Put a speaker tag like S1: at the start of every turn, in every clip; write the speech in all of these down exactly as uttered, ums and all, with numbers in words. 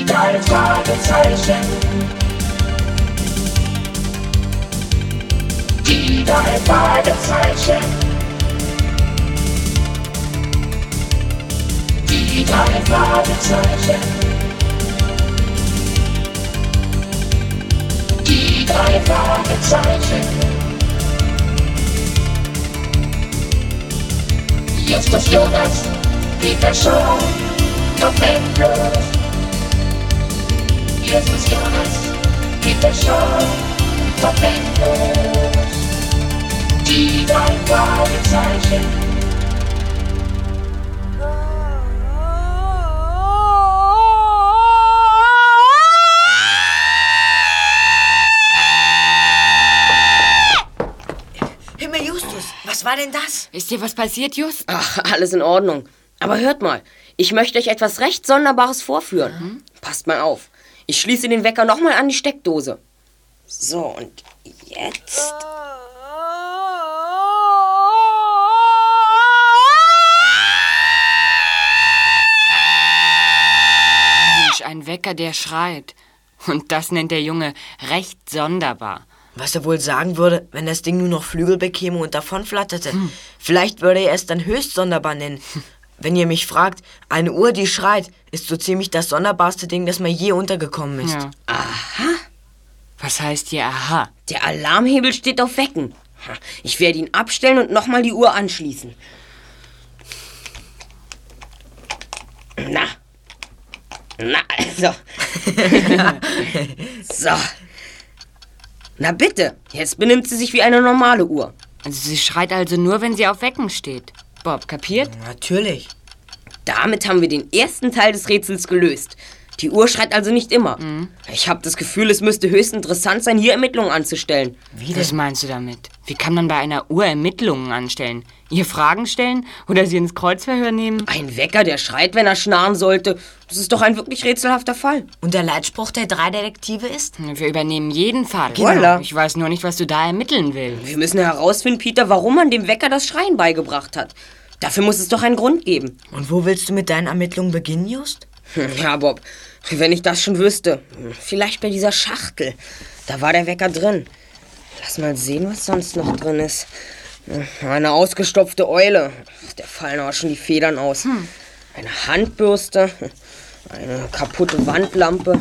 S1: Die drei Fragezeichen. Die drei Fragezeichen. Die drei Fragezeichen. Die drei Fragezeichen. Jetzt ist Jonas, Peter Shaw, noch endlos. Jetzt ist Jonas, Peter Shaw, noch endlos. Die drei Fragezeichen.
S2: Himmel, Justus, was war denn das?
S3: Ist dir was passiert, Just?
S4: Ach, alles in Ordnung. Aber hört mal, ich möchte euch etwas recht Sonderbares vorführen. Mhm. Passt mal auf. Ich schließe den Wecker nochmal an die Steckdose. So, und jetzt...
S3: Mensch, ein Wecker, der schreit. Und das nennt der Junge recht sonderbar.
S2: Was er wohl sagen würde, wenn das Ding nur noch Flügel bekäme und davonflatterte. Hm. Vielleicht würde er es dann höchst sonderbar nennen. Wenn ihr mich fragt, eine Uhr, die schreit, ist so ziemlich das sonderbarste Ding, das mir je untergekommen ist.
S3: Ja.
S4: Aha.
S3: Was heißt hier aha?
S4: Der Alarmhebel steht auf Wecken. Ich werde ihn abstellen und nochmal die Uhr anschließen. Na. Na, also. So. Na bitte, jetzt benimmt sie sich wie eine normale Uhr.
S3: Also sie schreit also nur, wenn sie auf Wecken steht. Bob, kapiert?
S2: Natürlich.
S4: Damit haben wir den ersten Teil des Rätsels gelöst. Die Uhr schreit also nicht immer. Mhm. Ich habe das Gefühl, es müsste höchst interessant sein, hier Ermittlungen anzustellen.
S3: Wie Was meinst du damit? Wie kann man bei einer Uhr Ermittlungen anstellen? Ihr Fragen stellen oder sie ins Kreuzverhör nehmen?
S4: Ein Wecker, der schreit, wenn er schnarren sollte. Das ist doch ein wirklich rätselhafter Fall.
S2: Und der Leitspruch der drei Detektive ist?
S3: Wir übernehmen jeden Fall.
S4: Voilà.
S3: Ich weiß nur nicht, was du da ermitteln willst.
S4: Wir müssen herausfinden, Peter, warum man dem Wecker das Schreien beigebracht hat. Dafür muss es doch einen Grund geben.
S2: Und wo willst du mit deinen Ermittlungen beginnen, Just?
S4: Ja, Bob, wenn ich das schon wüsste. Vielleicht bei dieser Schachtel. Da war der Wecker drin. Lass mal sehen, was sonst noch drin ist. Eine ausgestopfte Eule. Der fallen auch schon die Federn aus. Hm. Eine Handbürste. Eine kaputte Wandlampe.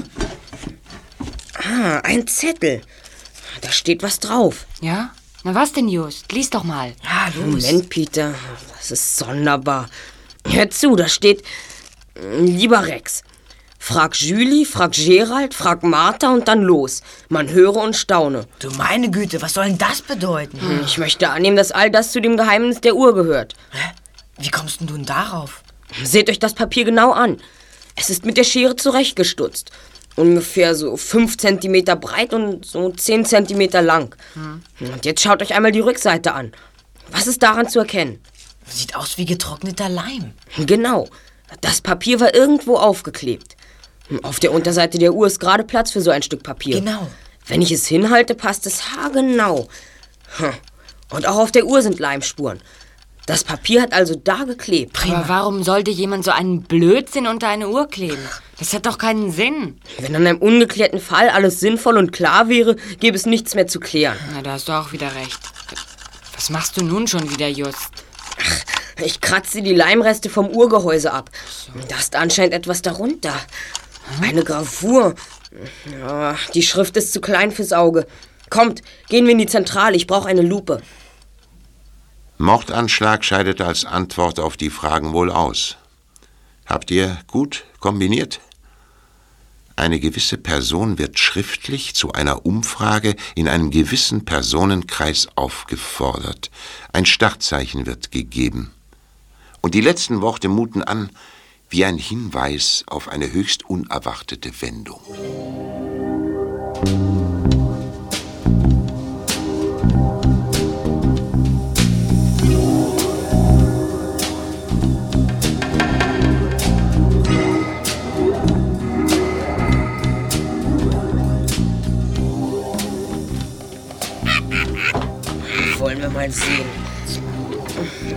S4: Ah, ein Zettel. Da steht was drauf.
S3: Ja? Na was denn, Just? Lies doch mal.
S2: Ja, los.
S4: Moment, Peter. Das ist sonderbar. Hör zu, da steht... Lieber Rex, frag Julie, frag Gerald, frag Martha und dann los. Man höre und staune.
S2: Du meine Güte, was soll denn das bedeuten?
S4: Hm, ich möchte annehmen, dass all das zu dem Geheimnis der Uhr gehört.
S2: Hä? Wie kommst denn du denn darauf?
S4: Seht euch das Papier genau an. Es ist mit der Schere zurechtgestutzt. Ungefähr so fünf Zentimeter breit und so zehn Zentimeter lang. Hm. Und jetzt schaut euch einmal die Rückseite an. Was ist daran zu erkennen?
S2: Sieht aus wie getrockneter Leim.
S4: Genau. Das Papier war irgendwo aufgeklebt. Auf der Unterseite der Uhr ist gerade Platz für so ein Stück Papier.
S2: Genau.
S4: Wenn ich es hinhalte, passt es haargenau. Und auch auf der Uhr sind Leimspuren. Das Papier hat also da geklebt.
S3: Prima. Aber warum sollte jemand so einen Blödsinn unter eine Uhr kleben? Das hat doch keinen Sinn.
S4: Wenn an einem ungeklärten Fall alles sinnvoll und klar wäre, gäbe es nichts mehr zu klären.
S3: Na, da hast du auch wieder recht. Was machst du nun schon wieder, Just?
S4: Ach, ich kratze die Leimreste vom Uhrgehäuse ab. Da ist anscheinend etwas darunter. Eine Gravur. Ja, die Schrift ist zu klein fürs Auge. Kommt, gehen wir in die Zentrale. Ich brauche eine Lupe.
S5: Mordanschlag scheidet als Antwort auf die Fragen wohl aus. Habt ihr gut kombiniert? Eine gewisse Person wird schriftlich zu einer Umfrage in einem gewissen Personenkreis aufgefordert. Ein Startzeichen wird gegeben. Und die letzten Worte muten an wie ein Hinweis auf eine höchst unerwartete Wendung.
S4: Wollen wir mal sehen.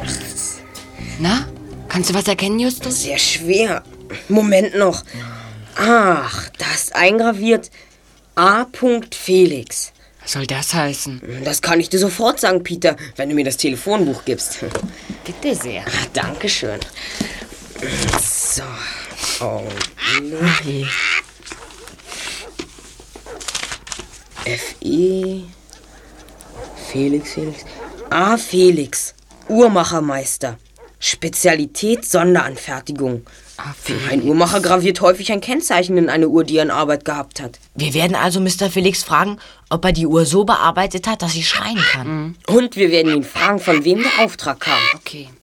S3: Na, kannst du was erkennen, Justus?
S4: Sehr schwer. Moment noch. Ach, da ist eingraviert A. Felix.
S3: Was soll das heißen?
S4: Das kann ich dir sofort sagen, Peter, wenn du mir das Telefonbuch gibst.
S3: Bitte sehr.
S4: Ah, Dankeschön. So. Oh. F E Felix, Felix. A. Felix. Uhrmachermeister. Spezialität Sonderanfertigung.
S3: Ah,
S4: Ein Uhrmacher graviert häufig ein Kennzeichen in eine Uhr, die er in Arbeit gehabt hat.
S2: Wir werden also Mister Felix fragen, ob er die Uhr so bearbeitet hat, dass sie schreien kann.
S4: Und wir werden ihn fragen, von wem der Auftrag kam.
S3: Okay.